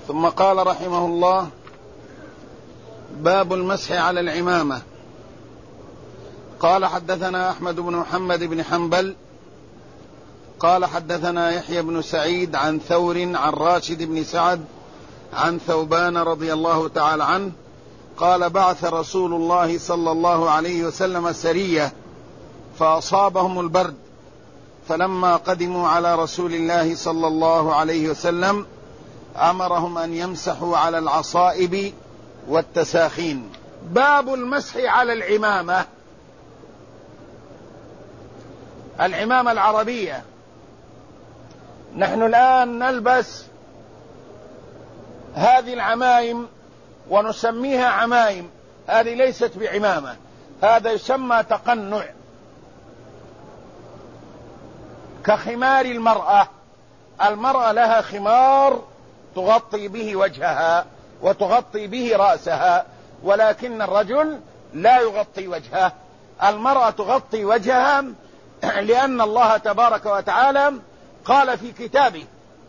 ثم قال رحمه الله: باب المسح على العمامة. قال: حدثنا أحمد بن محمد بن حنبل قال: حدثنا يحيى بن سعيد عن ثور عن راشد بن سعد عن ثوبان رضي الله تعالى عنه قال: بعث رسول الله صلى الله عليه وسلم سرية فأصابهم البرد، فلما قدموا على رسول الله صلى الله عليه وسلم أمرهم أن يمسحوا على العصائب والتساخين. باب المسح على العمامة. العمامة العربية، نحن الآن نلبس هذه العمائم ونسميها عمائم، هذه ليست بعمامة، هذا يسمى تقنع، كخمار المرأة. المرأة لها خمار تغطي به وجهها وتغطي به رأسها، ولكن الرجل لا يغطي وجهه. المرأة تغطي وجهها لأن الله تبارك وتعالى قال في كتابه: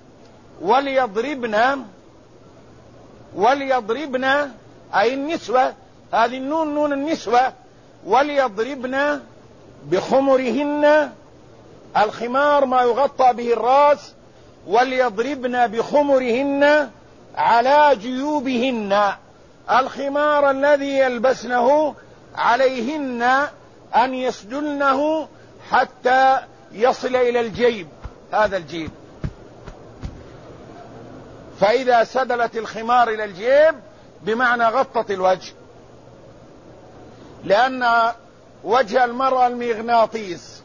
وليضربن أي النسوة، هذه النون نون النسوة، وليضربن بخمرهن، الخمار ما يغطى به الرأس، وليضربن بخمرهن على جيوبهن، الخمار الذي يلبسنه عليهن أن يسدلنه حتى يصل إلى الجيب، هذا الجيب. فإذا سدلت الخمار إلى الجيب بمعنى غطت الوجه، لأن وجه المرأة المغناطيس،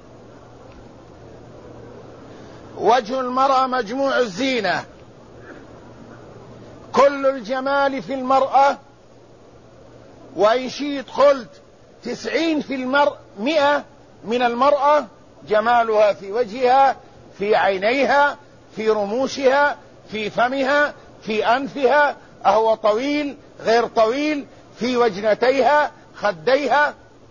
وجه المرأة مجموع الزينة، كل الجمال في المرأة، وإن شئت قلت 90% من المرأة جمالها في وجهها، في عينيها، في رموشها، في فمها، في أنفها، أهو طويل غير طويل، في وجنتيها، خديها.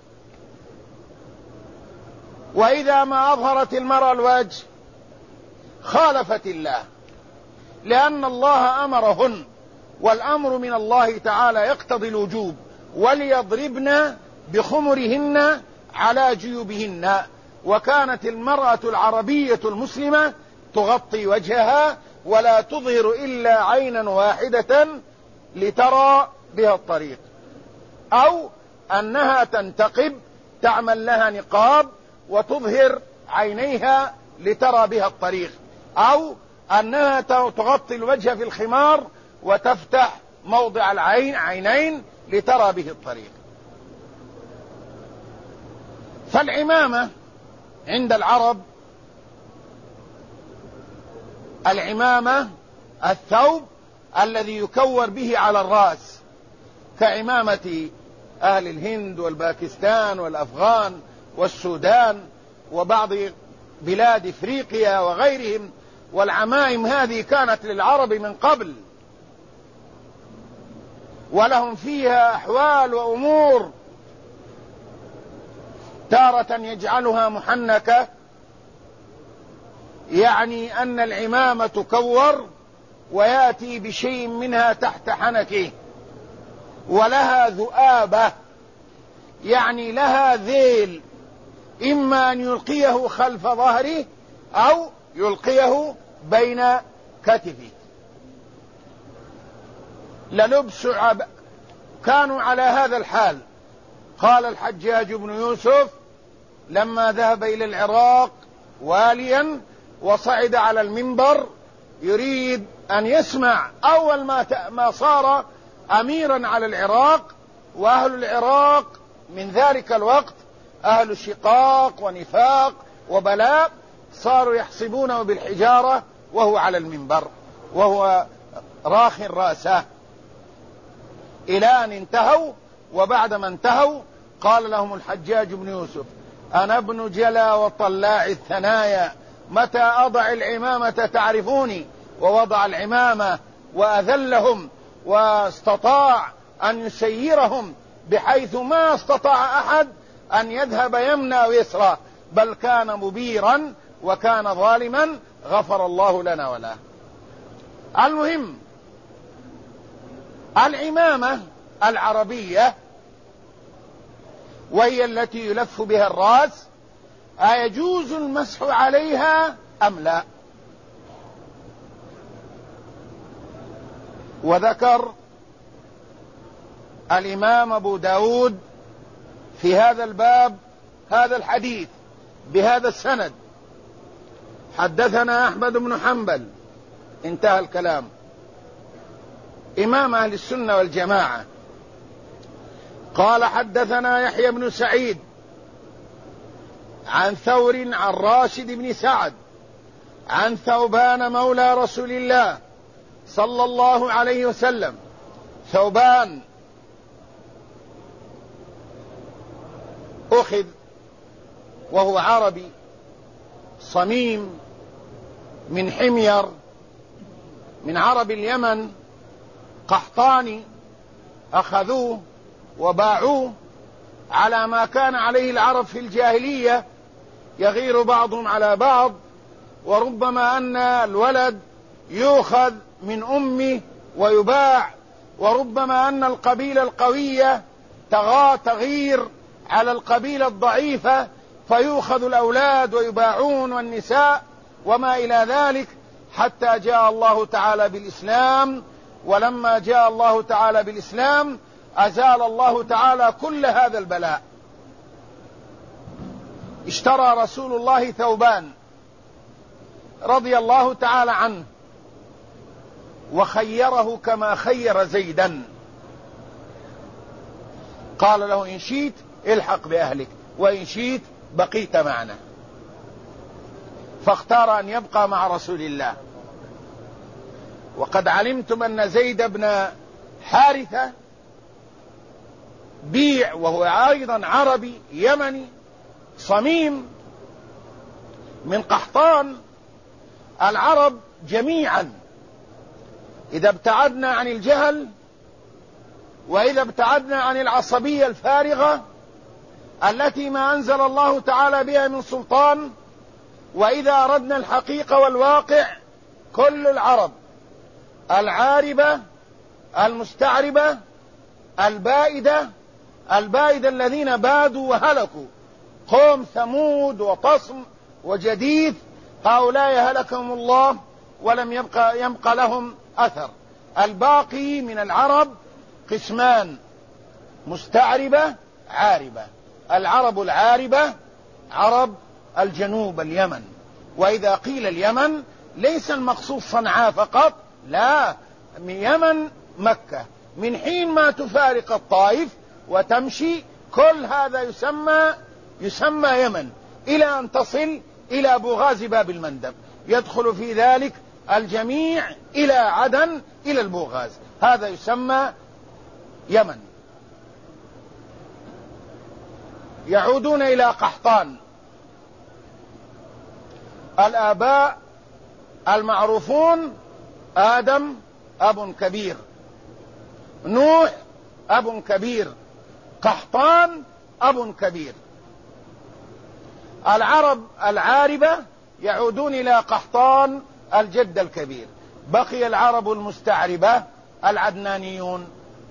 وإذا ما أظهرت المرأة الوجه خالفت الله، لأن الله أمرهن، والأمر من الله تعالى يقتضي الوجوب: وليضربن بخمرهن على جيوبهن. وكانت المرأة العربية المسلمة تغطي وجهها ولا تظهر إلا عينا واحدة لترى بها الطريق، أو أنها تنتقب، تعمل لها نقاب وتظهر عينيها لترى بها الطريق، أو أنها تغطي الوجه في الخمار وتفتح موضع عينين لترى به الطريق. فالعمامة عند العرب، العمامة الثوب الذي يكور به على الرأس، كعمامة أهل الهند والباكستان والأفغان والسودان وبعض بلاد إفريقيا وغيرهم. والعمائم هذه كانت للعرب من قبل، ولهم فيها أحوال وأمور، تارة يجعلها محنكة، يعني أن العمامة تكور ويأتي بشيء منها تحت حنكه، ولها ذؤابة، يعني لها ذيل، إما أن يلقيه خلف ظهره أو يلقيه بين كتفه. للبس كانوا على هذا الحال. قال الحجاج بن يوسف لما ذهب إلى العراق واليا وصعد على المنبر يريد أن يسمع، أول ما صار أميرا على العراق، وأهل العراق من ذلك الوقت أهل شقاق ونفاق وبلاء، صاروا يحسبونه بالحجارة وهو على المنبر وهو راخ رأسه، إلى أن انتهوا. وبعدما انتهوا قال لهم الحجاج بن يوسف: أنا ابن جلا وطلاع الثنايا، متى أضع العمامة تعرفوني. ووضع العمامة وأذلهم، واستطاع أن يسيرهم بحيث ما استطاع أحد أن يذهب يمنى ويسرى، بل كان مبيرا وكان ظالما، غفر الله لنا وله. المهم العمامة العربية وهي التي يلف بها الرأس أيجوز المسح عليها أم لا؟ وذكر الإمام أبو داود في هذا الباب هذا الحديث بهذا السند: حدثنا أحمد بن حنبل، انتهى الكلام، إمام أهل السنة والجماعة، قال: حدثنا يحيى بن سعيد عن ثور عن راشد بن سعد عن ثوبان مولى رسول الله صلى الله عليه وسلم. ثوبان أخذ وهو عربي صميم من حمير من عرب اليمن، قحطاني، أخذوه وباعوه على ما كان عليه العرب في الجاهلية، يغير بعضهم على بعض، وربما أن الولد يؤخذ من أمه ويباع، وربما أن القبيلة القوية تغير على القبيلة الضعيفة فيؤخذ الأولاد ويباعون والنساء وما إلى ذلك، حتى جاء الله تعالى بالإسلام. ولما جاء الله تعالى بالإسلام أزال الله تعالى كل هذا البلاء. اشترى رسول الله ثوبان رضي الله تعالى عنه وخيره كما خير زيدا، قال له: إن شئت الحق بأهلك وإن شئت بقيت معنا. فاختار أن يبقى مع رسول الله. وقد علمتم أن زيد بن حارثة بيع، وهو أيضا عربي يمني صميم من قحطان. العرب جميعا إذا ابتعدنا عن الجهل وإذا ابتعدنا عن العصبية الفارغة التي ما أنزل الله تعالى بها من سلطان، وإذا أردنا الحقيقة والواقع، كل العرب العاربة المستعربة البائدة الذين بادوا وهلكوا، قوم ثمود وطصم وجديث، هؤلاء هلكهم الله ولم يبقى لهم أثر. الباقي من العرب قسمان: مستعربة، عاربة. العرب العاربة عرب الجنوب، اليمن. وإذا قيل اليمن ليس المقصود صنعاء فقط، لا، من يمن مكة، من حين ما تفارق الطائف وتمشي كل هذا يسمى يمن، إلى أن تصل إلى بوغاز باب المندب، يدخل في ذلك الجميع إلى عدن إلى البوغاز، هذا يسمى يمن. يعودون إلى قحطان. الآباء المعروفون: آدم أب كبير، نوح أب كبير، قحطان أب كبير. العرب العاربة يعودون إلى قحطان الجد الكبير. بقي العرب المستعربة العدنانيون.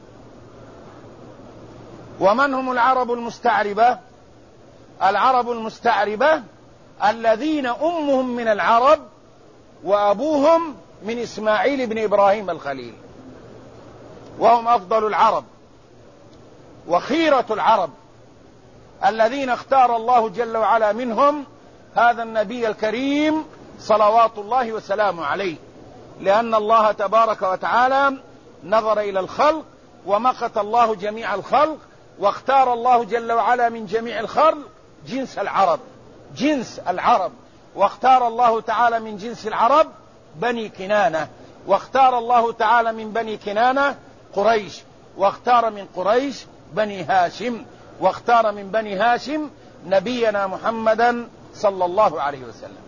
ومن هم العرب المستعربة؟ العرب المستعربة الذين أمهم من العرب وأبوهم من إسماعيل بن إبراهيم الخليل، وهم أفضل العرب وخيرة العرب، الذين اختار الله جل وعلا منهم هذا النبي الكريم صلوات الله وسلامه عليه، لأن الله تبارك وتعالى نظر إلى الخلق ومقت الله جميع الخلق، واختار الله جل وعلا من جميع الخلق جنس العرب، واختار الله تعالى من جنس العرب بني كنانة، واختار الله تعالى من بني كنانة قريش، واختار من قريش بني هاشم، واختار من بني هاشم نبينا محمدا صلى الله عليه وسلم.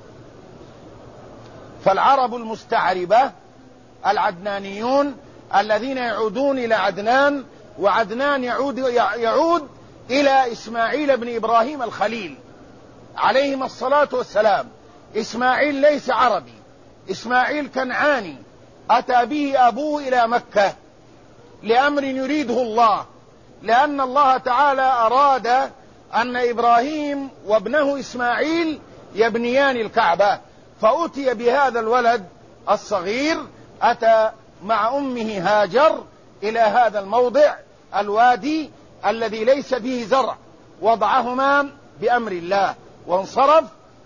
فالعرب المستعربة العدنانيون الذين يعودون إلى عدنان، وعدنان يعود إلى إسماعيل بن إبراهيم الخليل عليهم الصلاة والسلام. إسماعيل ليس عربي، إسماعيل كنعاني، أتى به أبوه إلى مكة لأمر يريده الله، لأن الله تعالى أراد أن إبراهيم وابنه إسماعيل يبنيان الكعبة، فأتي بهذا الولد الصغير، أتى مع أمه هاجر إلى هذا الموضع الوادي الذي ليس فيه زرع، وضعهما بأمر الله وانصرف.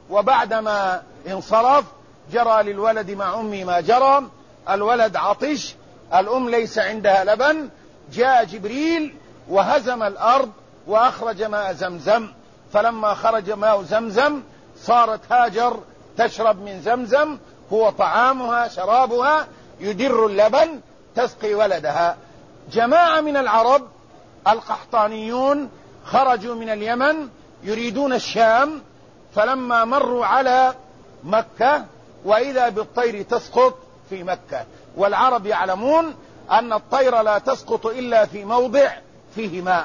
وبعدما انصرف جرى للولد مع أمه ما جرى، الولد عطش، الأم ليس عندها لبن، جاء جبريل وهزم الأرض وأخرج ماء زمزم، فلما خرج ماء زمزم صارت هاجر تشرب من زمزم، هو طعامها شرابها، يدر اللبن، تسقي ولدها. جماعة من العرب القحطانيون خرجوا من اليمن يريدون الشام، فلما مروا على مكة وإذا بالطير تسقط في مكة، والعرب يعلمون أن الطير لا تسقط إلا في موضع فيه ماء،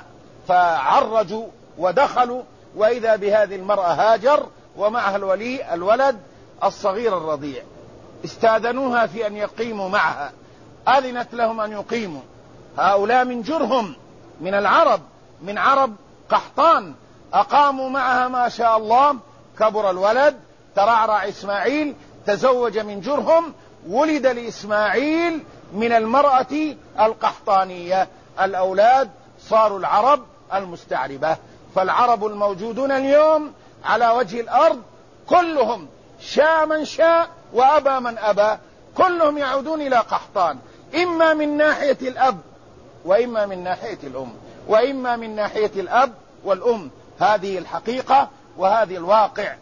فعرجوا ودخلوا، وإذا بهذه المرأة هاجر ومعها الولد الصغير الرضيع. استاذنوها في أن يقيموا معها، أذنت لهم أن يقيموا. هؤلاء من جرهم، من العرب، من عرب قحطان، أقاموا معها ما شاء الله، كبر الولد، ترعرع إسماعيل، تزوج من جرهم، ولد لإسماعيل من المرأة القحطانية. الأولاد صاروا العرب المستعربة. فالعرب الموجودون اليوم على وجه الأرض كلهم شاء من شاء وأبى من أبى، كلهم يعودون إلى قحطان، إما من ناحية الأب وإما من ناحية الأم، وإما من ناحية الأب والأم. هذه الحقيقة وهذه الواقع.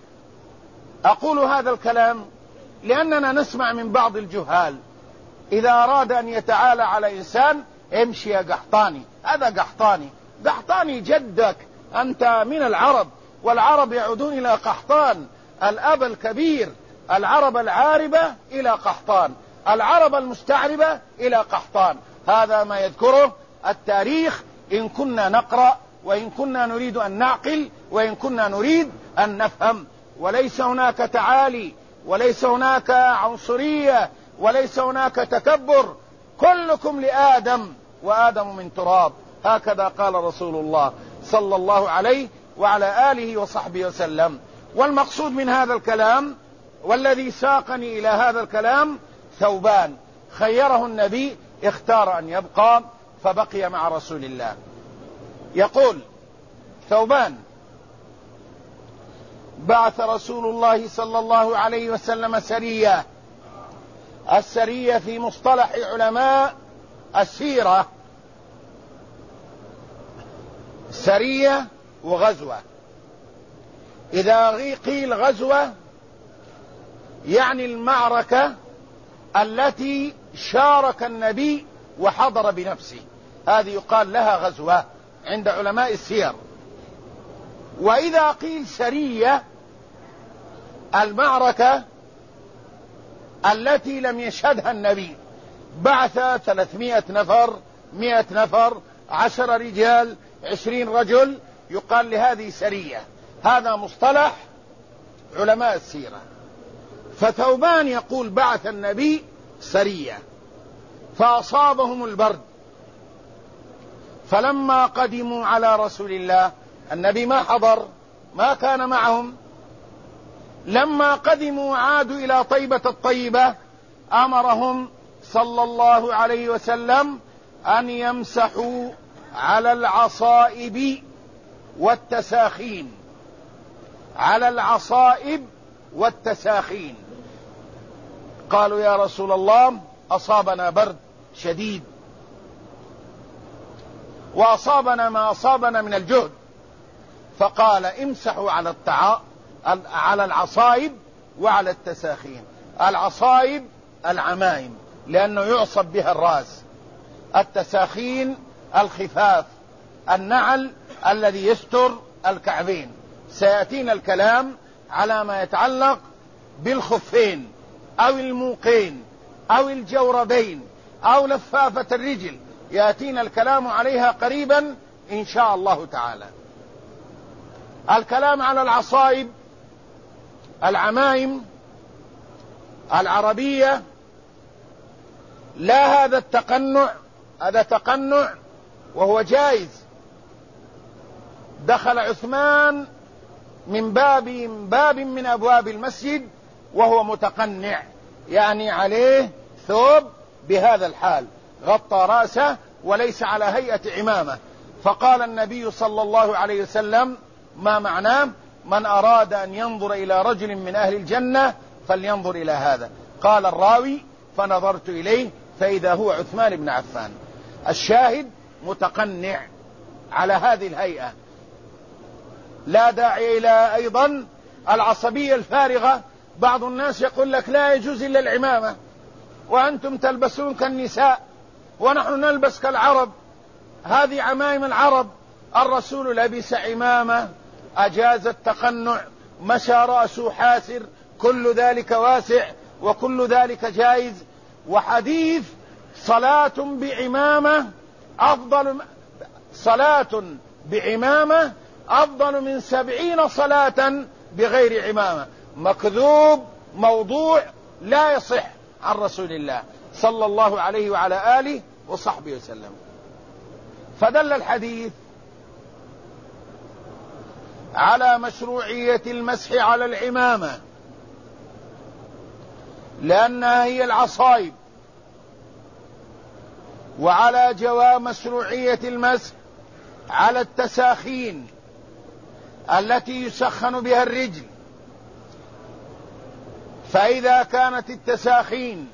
أقول هذا الكلام لأننا نسمع من بعض الجهال إذا أراد أن يتعالى على إنسان: امشي يا قحطاني، هذا قحطاني. قحطاني جدك، أنت من العرب، والعرب يعودون إلى قحطان. الأب الكبير، العرب العاربة إلى قحطان، العرب المستعربة إلى قحطان. هذا ما يذكره التاريخ إن كنا نقرأ، وإن كنا نريد أن نعقل، وإن كنا نريد أن نفهم. وليس هناك تعالي، وليس هناك عنصرية، وليس هناك تكبر. كلكم لآدم وآدم من تراب، هكذا قال رسول الله صلى الله عليه وعلى آله وصحبه وسلم. والمقصود من هذا الكلام والذي ساقني إلى هذا الكلام ثوبان، خيره النبي، اختار أن يبقى فبقي مع رسول الله. يقول ثوبان: بعث رسول الله صلى الله عليه وسلم سرية. السرية في مصطلح علماء السيرة سرية وغزوة. إذا قيل غزوة يعني المعركة التي شارك النبي وحضر بنفسه، هذه يقال لها غزوة عند علماء السير. وإذا قيل سرية المعركة التي لم يشهدها النبي، بعث 300 نفر، 100 نفر، 10 رجال، 20 رجل، يقال لهذه سرية. هذا مصطلح علماء السيرة. فثوبان يقول: بعث النبي سرية فأصابهم البرد، فلما قدموا على رسول الله، النبي ما حضر، ما كان معهم، لما قدموا عادوا إلى طيبة الطيبة، أمرهم صلى الله عليه وسلم أن يمسحوا على العصائب والتساخين، على العصائب والتساخين. قالوا: يا رسول الله، أصابنا برد شديد، وأصابنا ما أصابنا من الجهد. فقال: امسحوا على العصائب وعلى التساخين. العصائب العمائم لأنه يعصب بها الرأس، التساخين الخفاف، النعل الذي يستر الكعبين. سيأتينا الكلام على ما يتعلق بالخفين أو الموقين أو الجوربين أو لفافة الرجل، يأتينا الكلام عليها قريبا إن شاء الله تعالى. الكلام على العصائب العمائم العربية لا هذا التقنع هذا تقنع وهو جائز. دخل عثمان من باب من أبواب المسجد وهو متقنع، يعني عليه ثوب بهذا الحال، غطى رأسه وليس على هيئة عمامة. فقال النبي صلى الله عليه وسلم: ما معناه؟ من أراد أن ينظر إلى رجل من أهل الجنة فلينظر إلى هذا. قال الراوي: فنظرت إليه فإذا هو عثمان بن عفان. الشاهد متقنع على هذه الهيئة. لا داعي إلى أيضا العصبية الفارغة. بعض الناس يقول لك لا يجوز إلا العمامة، وأنتم تلبسون كالنساء ونحن نلبس كالعرب، هذه عمائم العرب. الرسول لبس عمامة، أجاز التقنع، مشى رأسه حاسر، كل ذلك واسع وكل ذلك جائز. وحديث صلاة بعمامة أفضل من 70 صلاة بغير عمامة، مكذوب موضوع لا يصح عن رسول الله صلى الله عليه وعلى آله وصحبه وسلم. فدل الحديث على مشروعية المسح على العمامة، لأنها هي العصائب، وعلى جواز مشروعية المسح على التساخين التي يسخن بها الرجل. فإذا كانت التساخين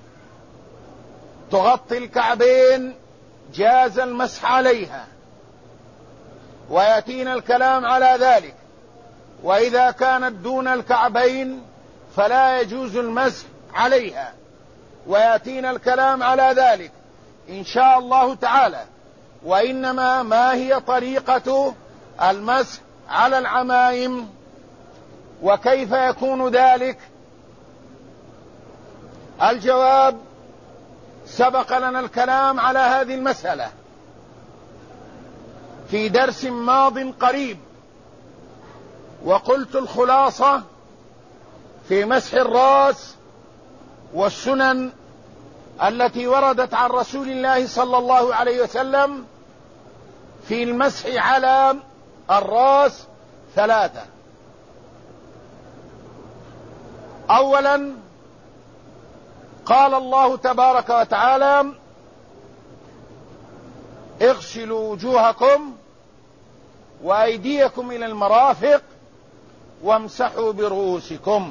تغطي الكعبين جاز المسح عليها، ويأتينا الكلام على ذلك. وإذا كانت دون الكعبين فلا يجوز المسح عليها، ويأتينا الكلام على ذلك إن شاء الله تعالى. وإنما ما هي طريقة المسح على العمائم وكيف يكون ذلك؟ الجواب: سبق لنا الكلام على هذه المسألة في درس ماض قريب، وقلت الخلاصة في مسح الرأس والسنن التي وردت عن رسول الله صلى الله عليه وسلم في المسح على الرأس 3. أولا، قال الله تبارك وتعالى: اغسلوا وجوهكم وأيديكم إلى المرافق وامسحوا برؤوسكم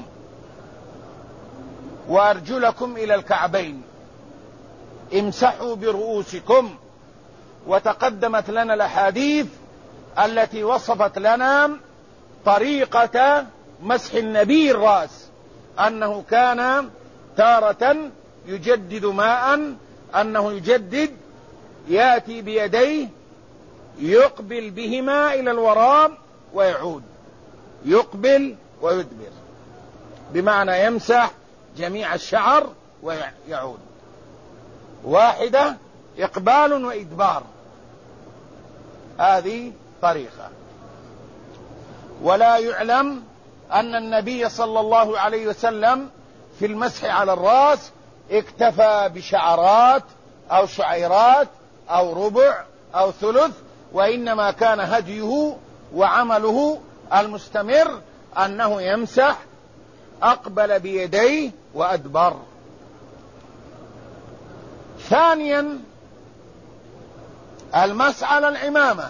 وأرجلكم إلى الكعبين. امسحوا برؤوسكم. وتقدمت لنا الأحاديث التي وصفت لنا طريقة مسح النبي الرأس، أنه كان تارة يجدد ماء، أنه يجدد يأتي بيديه يقبل بهما إلى الوراء ويعود، يقبل ويدبر، بمعنى يمسح جميع الشعر ويعود. واحدة إقبال وإدبار، هذه طريقة. ولا يعلم أن النبي صلى الله عليه وسلم في المسح على الرأس اكتفى بشعرات أو شعيرات أو ربع أو ثلث، وإنما كان هديه وعمله المستمر أنه يمسح أقبل بيديه وأدبر. ثانيا، المسح على العمامة،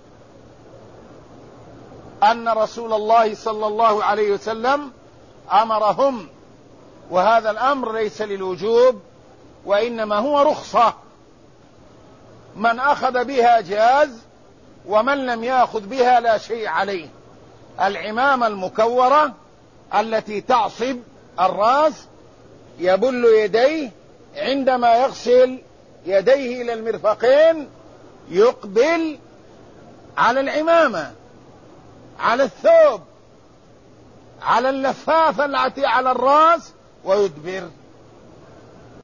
أن رسول الله صلى الله عليه وسلم أمرهم، وهذا الأمر ليس للوجوب وإنما هو رخصة، من أخذ بها جاز ومن لم يأخذ بها لا شيء عليه. العمامة المكورة التي تعصب الرأس يبل يديه، عندما يغسل يديه إلى المرفقين يقبل على العمامة، على الثوب، على اللفافة التي على الرأس، ويدبر.